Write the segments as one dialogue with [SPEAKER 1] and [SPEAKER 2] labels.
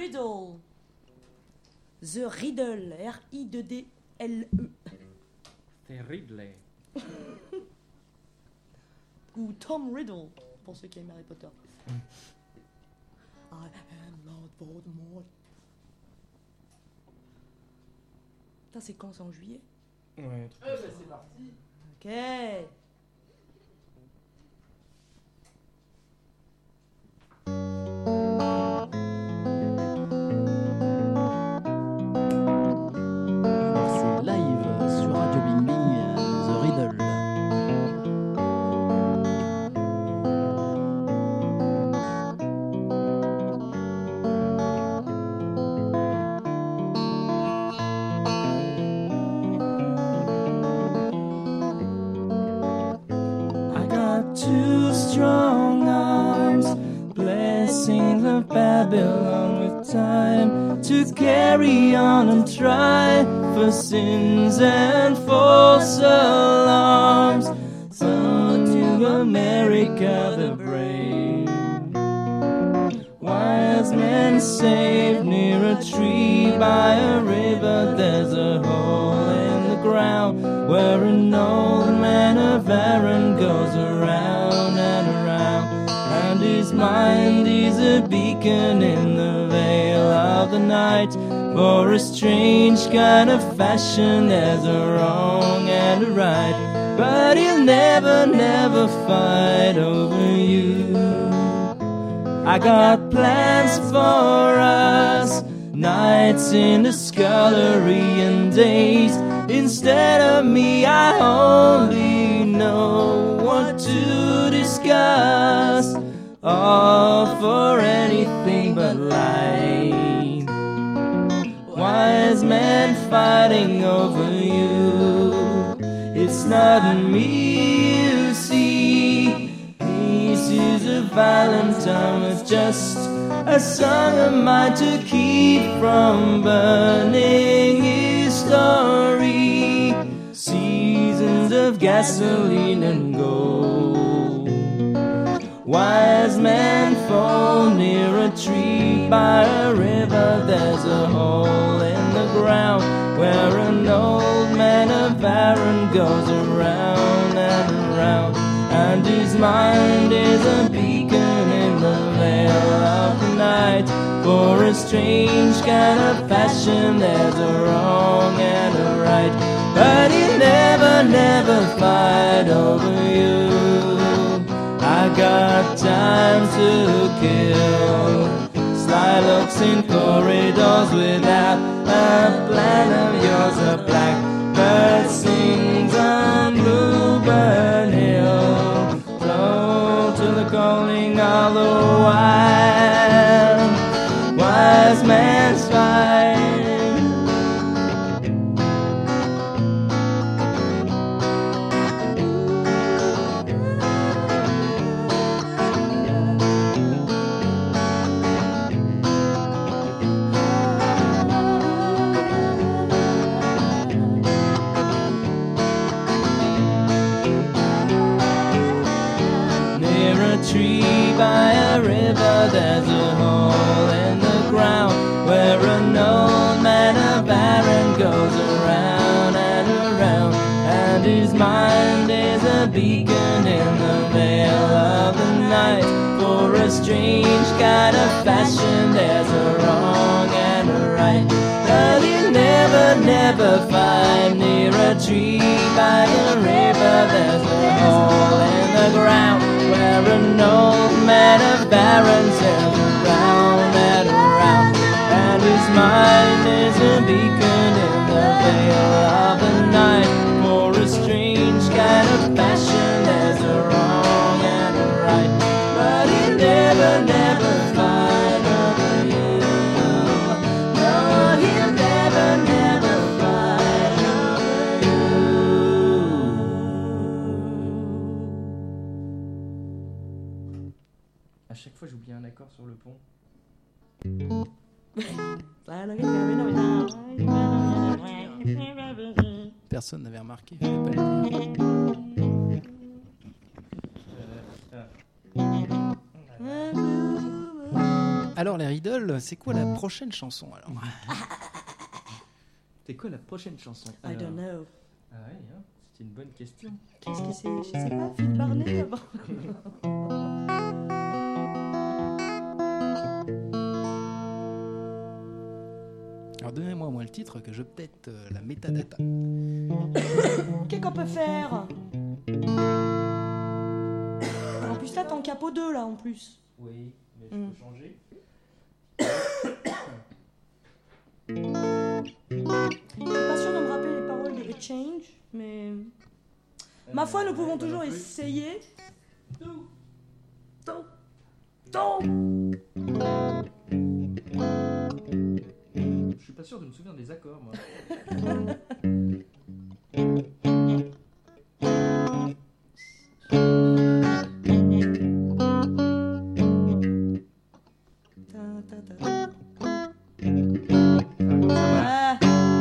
[SPEAKER 1] Riddle. The Riddle. R-I-D-D-L-E.
[SPEAKER 2] C'est Ridley.
[SPEAKER 1] Ou Tom Riddle, pour ceux qui aiment Harry Potter. I am Lord Voldemort. Putain, c'est quand? C'est en juillet?
[SPEAKER 2] Ouais,
[SPEAKER 3] c'est parti.
[SPEAKER 1] Ok.
[SPEAKER 3] C'est live sur Radio Bing Bing, The Riddle.
[SPEAKER 4] I got two strong arms, blessings of Babylon with time to carry on and try for sins and false alarms. Sung to America the brave, wise men saved near a tree by a river. There's a hole in the ground where an old man of Aaron goes around and around, and his mind is a beacon in the veil of the night. For a strange kind of fashion, there's a wrong and a right, but he'll never, never fight over you. I got plans for us, nights in the scullery and days. Instead of me, I only know what to discuss, all for anything but light. Wise men fighting over you, it's not me you see. Peace is a Valentine with just a song of mine to keep from burning his story. Seasons of gasoline and gold. Wise men fall near a tree by a river. There's a hole in the ground where an old man of Aaron goes around and around, and his mind is a beacon in the veil of the night. For a strange kind of fashion, there's a wrong and a right, but he'll never, never fight over you. I got time to kill, sly looks in corridors without a plan of yours. A blackbird sings on Bluebird Hill, slow to the calling of the wild. Wise man's fight. Tree by a river, there's a hole in the ground where an old man of Aaron goes around and around, and his mind is a beacon in the veil of the night. For a strange kind of fashion, there's a wrong and a right, but he'll never, never find near a tree by the river. There's a hole in the ground where an old man of Aaron sails around and around, and his mind is a beacon in the veil of the night. For a strange kind of fashion, there's a wrong and a right, but he'll never, never fight over you. No, he'll never, never fight over you.
[SPEAKER 2] À chaque fois, j'oublie un accord sur le pont.
[SPEAKER 3] Personne n'avait remarqué, je vais pas le dire. Alors, les riddles, c'est quoi la prochaine chanson alors?
[SPEAKER 2] C'est quoi la prochaine chanson?
[SPEAKER 1] I don't know.
[SPEAKER 2] Ah ouais, hein, c'est une bonne question.
[SPEAKER 1] Qu'est-ce que c'est? Je sais pas, Phil Barnet là-bas.
[SPEAKER 3] Alors, donnez-moi moi le titre que je peut-être la métadata.
[SPEAKER 1] Qu'est-ce qu'on peut faire? En plus là, t'es en capot 2 là en plus.
[SPEAKER 2] Oui, mais je peux changer.
[SPEAKER 1] Je suis pas sûre de me rappeler les paroles de A Change, mais ma foi, nous pouvons toujours essayer.
[SPEAKER 2] Je suis pas sûr de me souvenir des accords, moi.
[SPEAKER 1] Ah.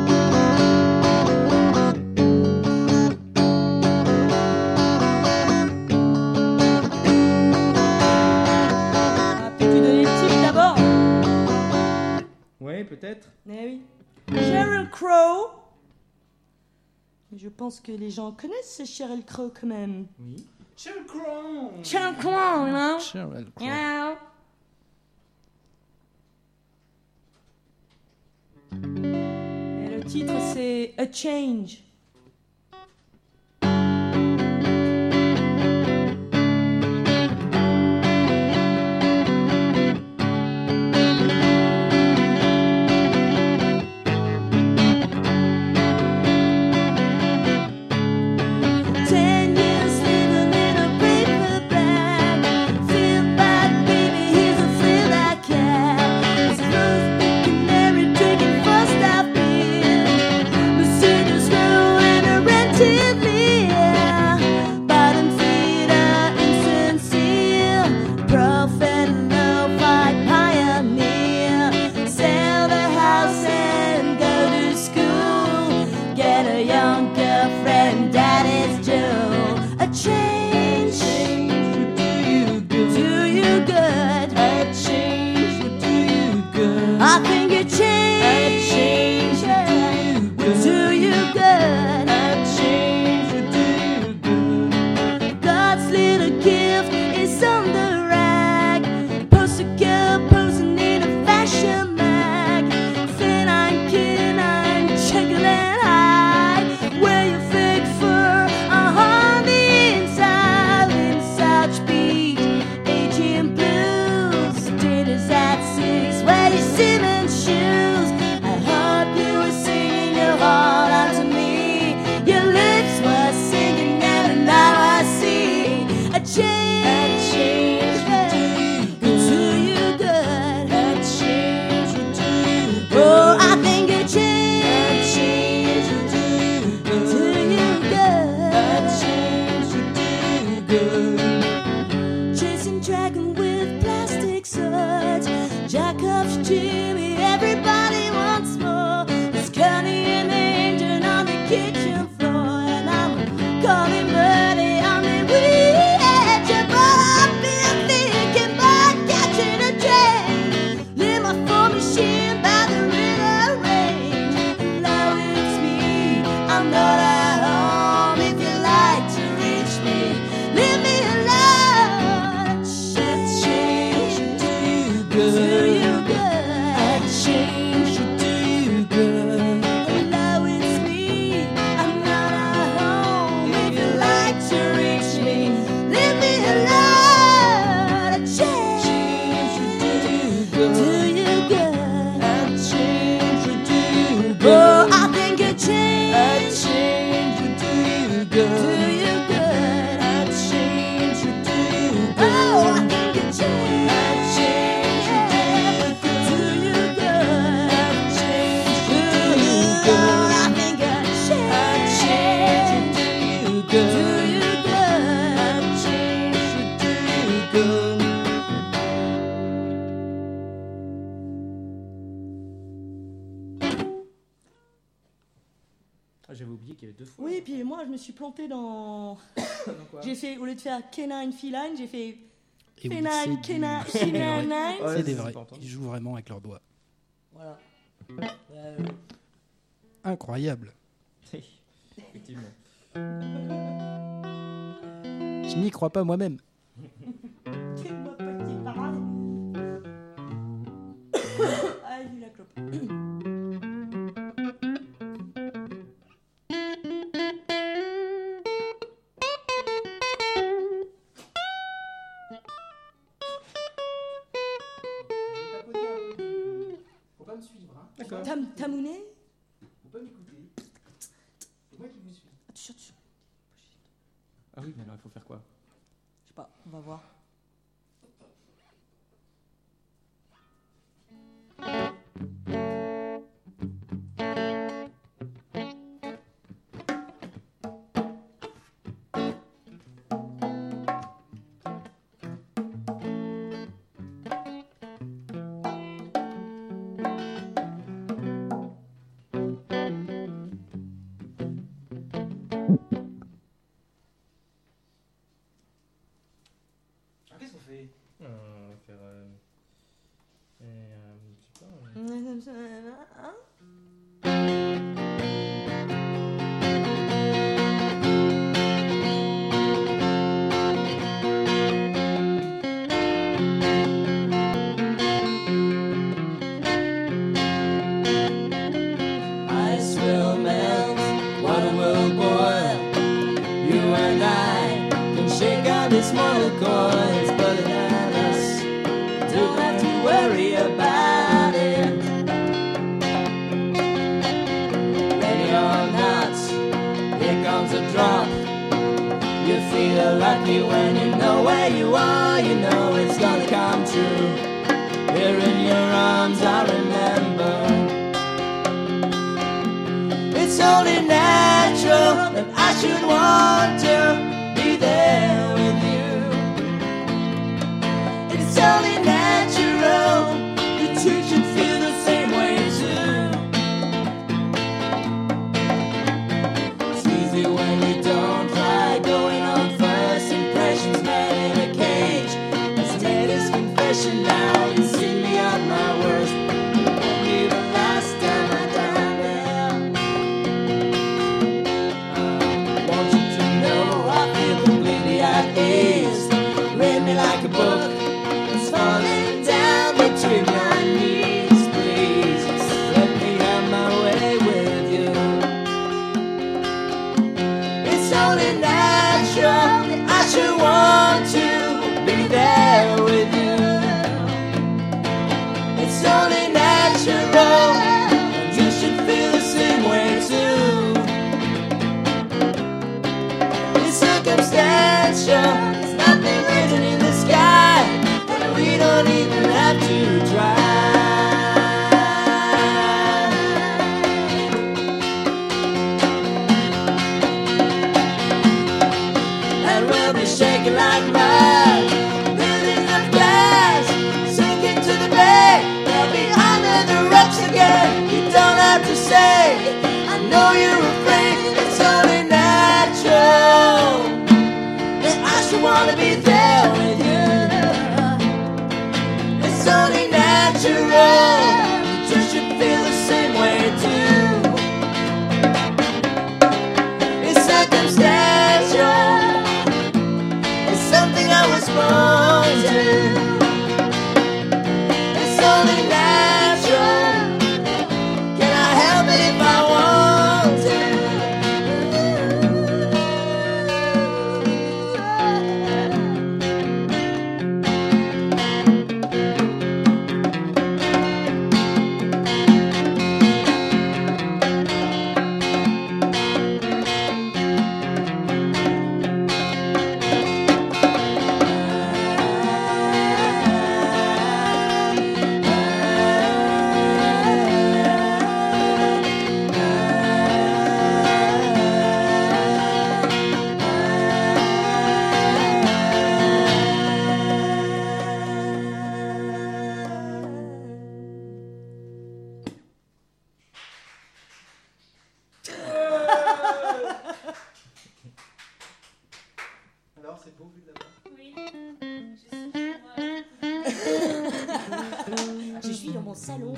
[SPEAKER 1] Peut-être lui donner le titre d'abord.
[SPEAKER 2] Ouais, peut-être.
[SPEAKER 1] Eh oui. Sheryl Crow. Mais je pense que les gens connaissent ce Sheryl Crow quand même.
[SPEAKER 2] Oui.
[SPEAKER 3] Sheryl Crow.
[SPEAKER 1] Sheryl Crow, non?
[SPEAKER 3] Sheryl Crow.
[SPEAKER 1] Yeah. Et le titre c'est A Change. I think a change will do you good. A change will do you good. God's little gift is on the rag. Poster girl posing in a fashion mag. Thin I'm keen, I'm chuckling high. Wear your fake fur on the inside speed. Aging blues, dinners at 6. Where you cement shoes. I hope you were singing your heart out to me. Your lips were singing and now I see a change will do you good. A change will do you good. Oh, I think a change will do you good. A change will do you good. Chasing dragon with plastic swords. Jacob's Jimmy, everybody wants more. There's Connie and Angel on the kitchen floor, and I'm calling Bertie on the edge. But I've been thinking about catching a train. Leave my phone machine by the river range. Now it's me, I'm not at home. If you like to reach me, leave me alone. A change will do you good. Do you good. A change will do you good. Now it's me, I'm not at home. If you like to reach me, leave me alone. A change will do you good. A change will do you good. Oh, I think a change will do you good. Do you good. A change will do you good. Oh, I think a change will do you good. A change will do you good. I think a change will do you good. A change will do you good.
[SPEAKER 2] Ah, j'avais oublié qu'il y avait deux fois.
[SPEAKER 1] Oui, et puis moi je me suis plantée dans.
[SPEAKER 2] Dans quoi?
[SPEAKER 1] J'ai fait, au lieu de faire canine feline, j'ai fait
[SPEAKER 3] Et oui,
[SPEAKER 1] K9,
[SPEAKER 3] c'est
[SPEAKER 1] K9,
[SPEAKER 3] c'est des vrais.
[SPEAKER 1] K9.
[SPEAKER 2] Ouais,
[SPEAKER 3] C'est des
[SPEAKER 2] c'est
[SPEAKER 3] vrais.
[SPEAKER 2] pas entendu.
[SPEAKER 3] Ils jouent vraiment avec leurs doigts.
[SPEAKER 1] Voilà.
[SPEAKER 3] Incroyable.
[SPEAKER 2] Effectivement.
[SPEAKER 3] Je n'y crois pas moi-même.
[SPEAKER 1] Dis-moi petit parade. Ah, j'ai eu la clope.
[SPEAKER 3] Faut pas me suivre, hein.
[SPEAKER 2] D'accord.
[SPEAKER 1] Tamouné.
[SPEAKER 3] Faut pas m'écouter. C'est moi qui vous suis.
[SPEAKER 1] Attention.
[SPEAKER 2] Ah oui, mais alors il faut faire quoi?
[SPEAKER 1] Je sais pas, on va voir.
[SPEAKER 3] Qu'est-ce qu'on fait?
[SPEAKER 2] On va faire. Je sais pas.
[SPEAKER 1] Hein?
[SPEAKER 4] Ice will melt, water will boil. You and I can shake out these mortal coils, but it and us don't have to worry about it. Ready or not, here comes a drop. You feel lucky when you know where you are. You know it's gonna come true. Here in your arms, I remember. It's only natural that I should want to be there with you. It's only natural that you should feel the same way too. It's easy when you don't try, going on first impressions, man in a cage. It's made his confession now, you see me at my worst. Won't be the last time I down there. I want you to know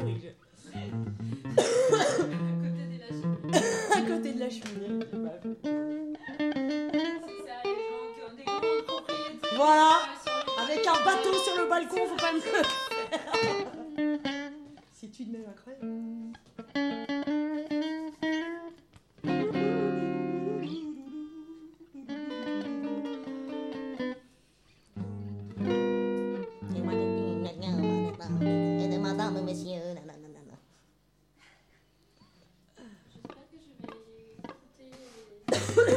[SPEAKER 1] À côté de la cheminée. J'ai pas fait. Voilà. Avec un bateau sur le balcon, faut pas me le faire. Si tu te mets incroyable.
[SPEAKER 5] Madame, messieurs, nanana.
[SPEAKER 6] J'espère que je vais écouter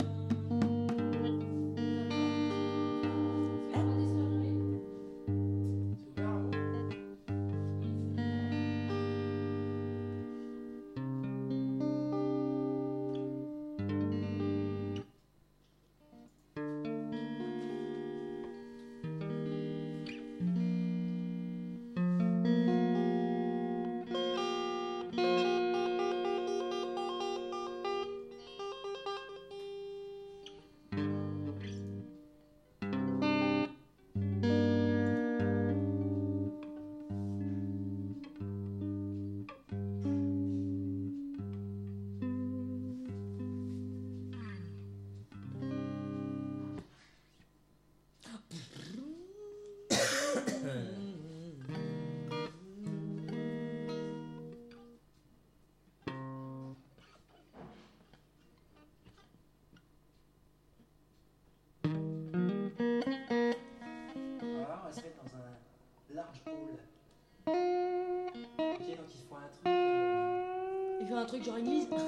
[SPEAKER 1] Il fait un truc genre église.
[SPEAKER 3] Vous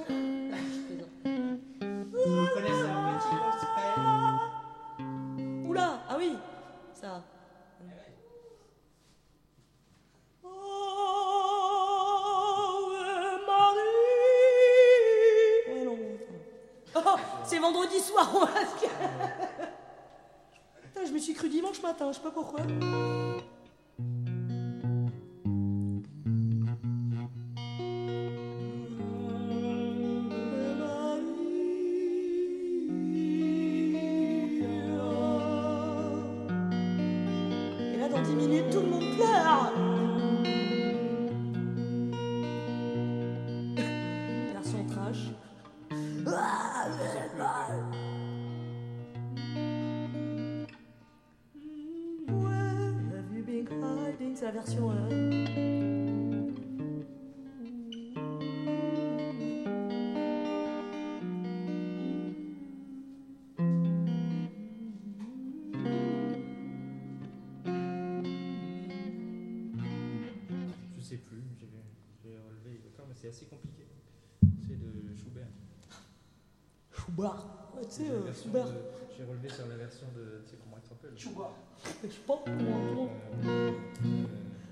[SPEAKER 3] connaissez un petit gospel?
[SPEAKER 1] Oula, ah oui, ça. Ouais, non, attends. Oh, c'est vendredi soir, on va se calmer. Putain, je me suis cru dimanche matin, je sais pas pourquoi. Et là, dans 10 minutes, tout le monde pleure. Version trash. Have you been hiding? C'est la version.
[SPEAKER 2] Je sais plus, j'ai relevé les accords, mais c'est assez compliqué. C'est de Schubert.
[SPEAKER 1] Schubert. Ouais, tu sais,
[SPEAKER 2] La version
[SPEAKER 1] Schubert.
[SPEAKER 2] J'ai relevé sur la version de. Tu sais comment il s'appelle?
[SPEAKER 3] Chouba.
[SPEAKER 1] Je sais pas comment.
[SPEAKER 2] Euh,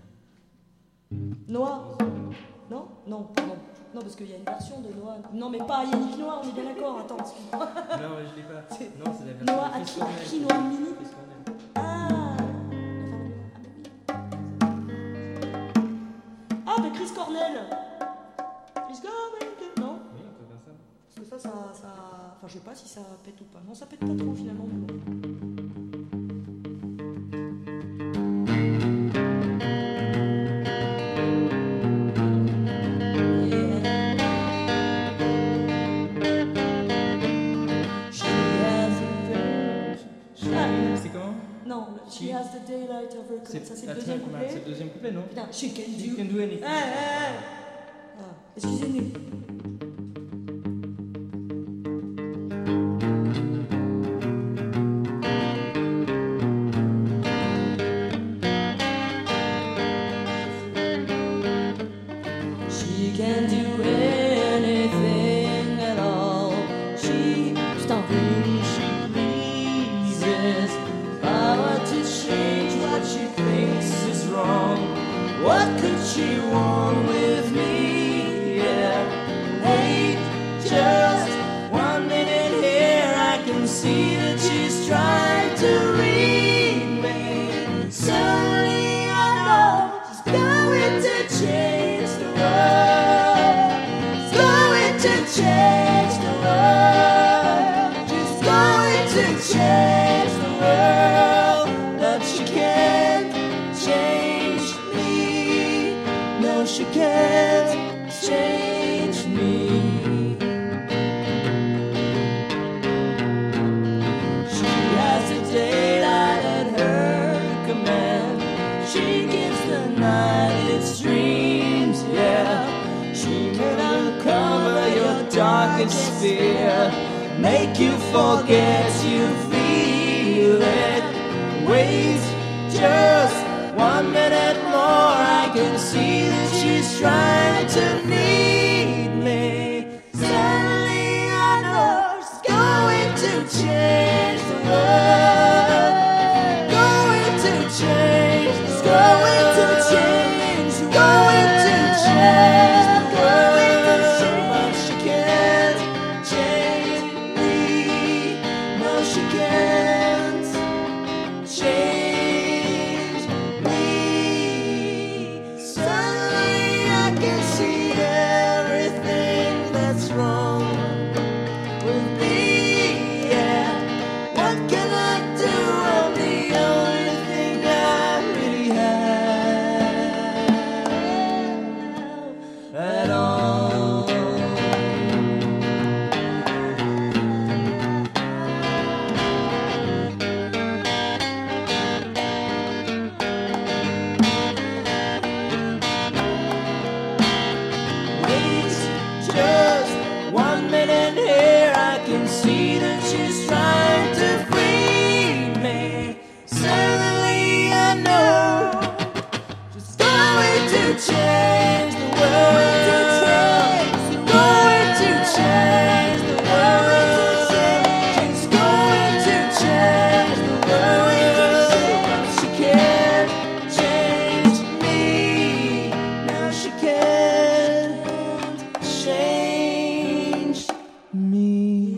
[SPEAKER 1] Noah. Non? Non, pardon. Non, parce qu'il y a une version de Noah. Non, mais pas Yannick Noah, on est bien d'accord. Attends, excuse-moi.
[SPEAKER 2] Non, je l'ai pas.
[SPEAKER 1] C'est-
[SPEAKER 2] Non, c'est la version
[SPEAKER 1] Noah,
[SPEAKER 2] de Chris Cornell.
[SPEAKER 1] Aki Noah Mini.
[SPEAKER 2] Chris Cornell.
[SPEAKER 1] Ah, ah, mais Chris Cornell. Chris Cornell. Non?
[SPEAKER 2] Oui, on peut faire ça.
[SPEAKER 1] Parce que ça. Enfin, je sais pas si ça pète ou pas. Non, ça pète pas trop finalement. Mais bon.
[SPEAKER 2] C'est comment?
[SPEAKER 1] Non, she has the daylight of her command. Ça, c'est le
[SPEAKER 2] Attends,
[SPEAKER 1] deuxième
[SPEAKER 2] comment-
[SPEAKER 1] couplet.
[SPEAKER 2] C'est le deuxième couplet, non?
[SPEAKER 1] Putain, she can
[SPEAKER 2] You
[SPEAKER 1] do.
[SPEAKER 2] can do anything.
[SPEAKER 1] Ah, excusez-nous. She can do anything at all. She stop who she pleases. Power to change what she thinks is wrong. What could she want with me? Yeah, hate just 1 minute here. I can see that she's trying to read me. Suddenly I know she's going to change the world.
[SPEAKER 4] she can't change me. She has a daylight at her command. She gives the night its dreams, yeah. She can uncover your darkest fear, make you forget you feel it. Wait just 1 minute more, I can see that she's trying to need me. Suddenly I know she's going to change the world. Going to change, it's going to change, going to change the world. But she can't change me. No, she can't change me. Suddenly I can see everything that's wrong with me, yeah. What can I do? I'm the only thing I really have at all. Wait just 1 minute here, I can see that she's trying to free me. Suddenly I know she's going to change the world. Going to change the world. She's going to change the world. She can't change me. No, she can't change me.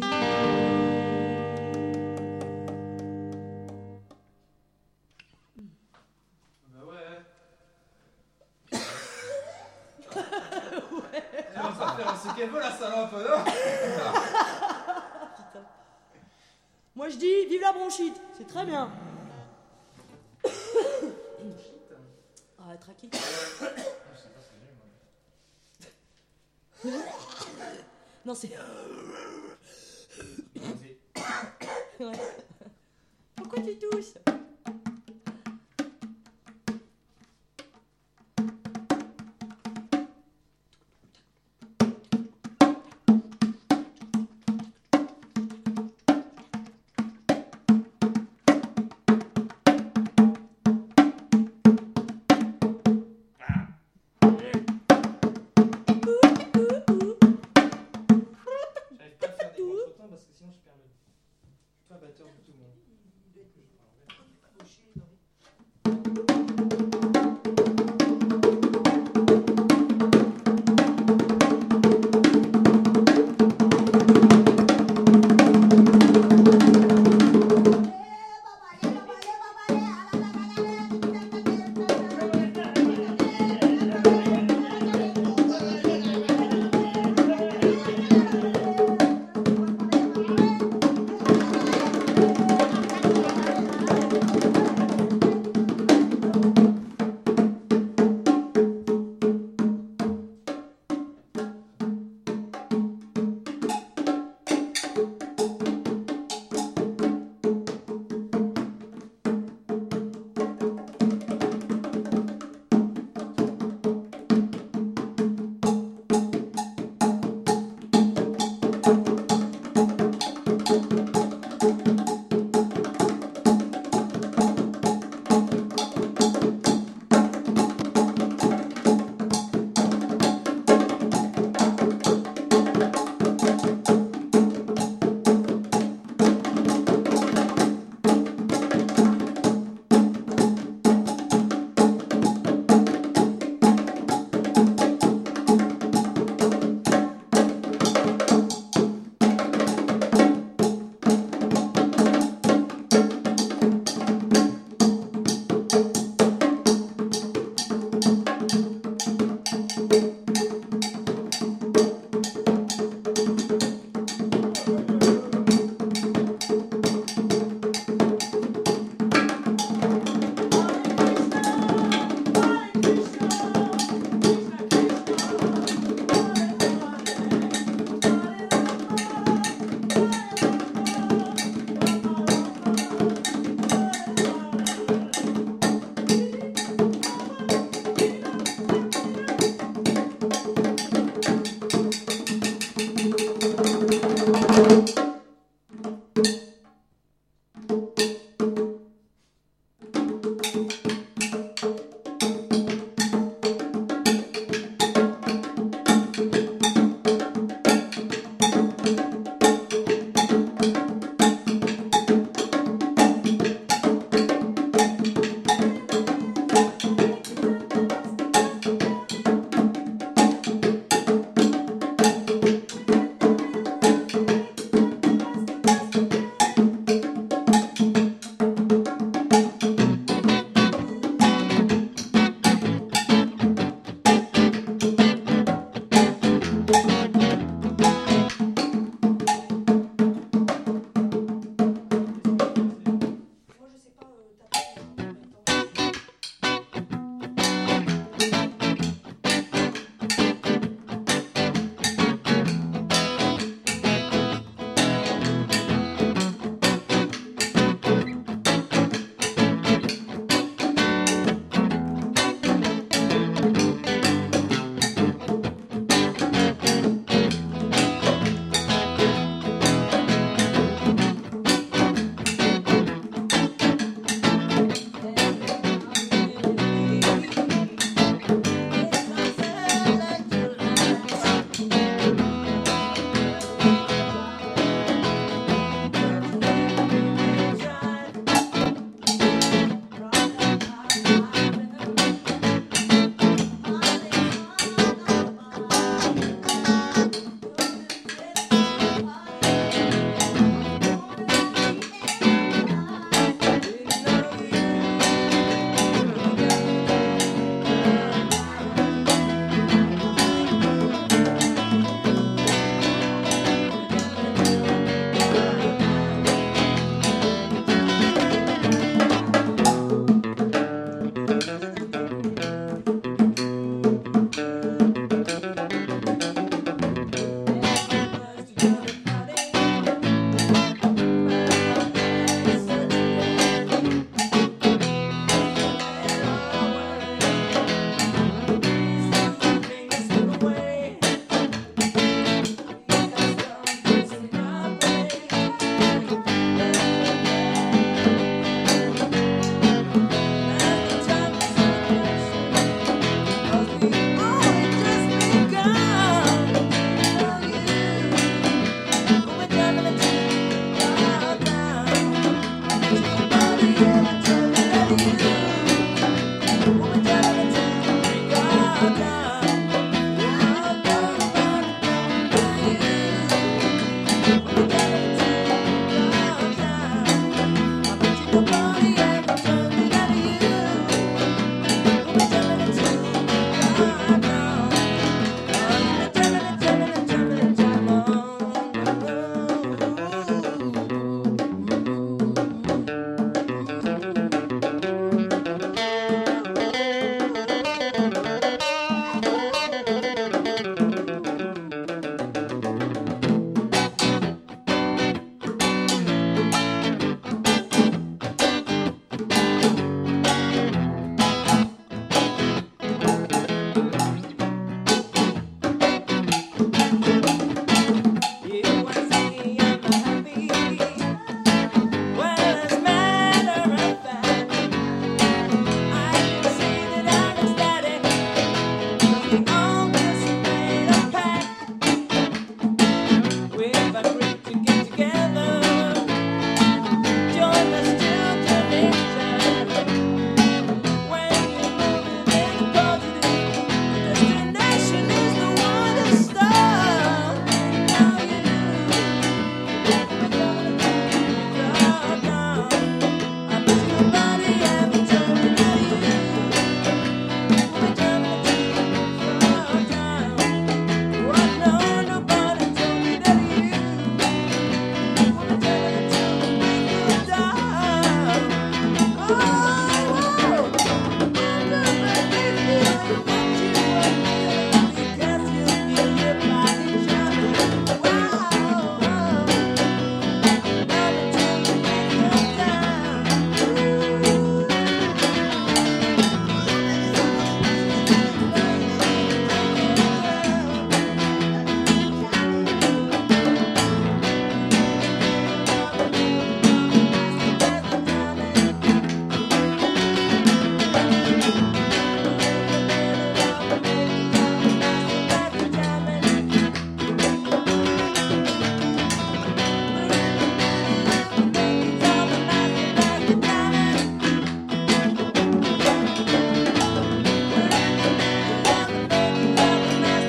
[SPEAKER 2] Bah ouais. Elle va pas faire ce qu'elle veut la salope, non?
[SPEAKER 1] Moi je dis vive la bronchite, c'est très bien. Ah, traqué. Non, c'est. Ouais. Pourquoi tu tousses?
[SPEAKER 2] J'arrive pas à faire des contretemps parce que sinon je perds le. Je suis pas batteur du tout, moi.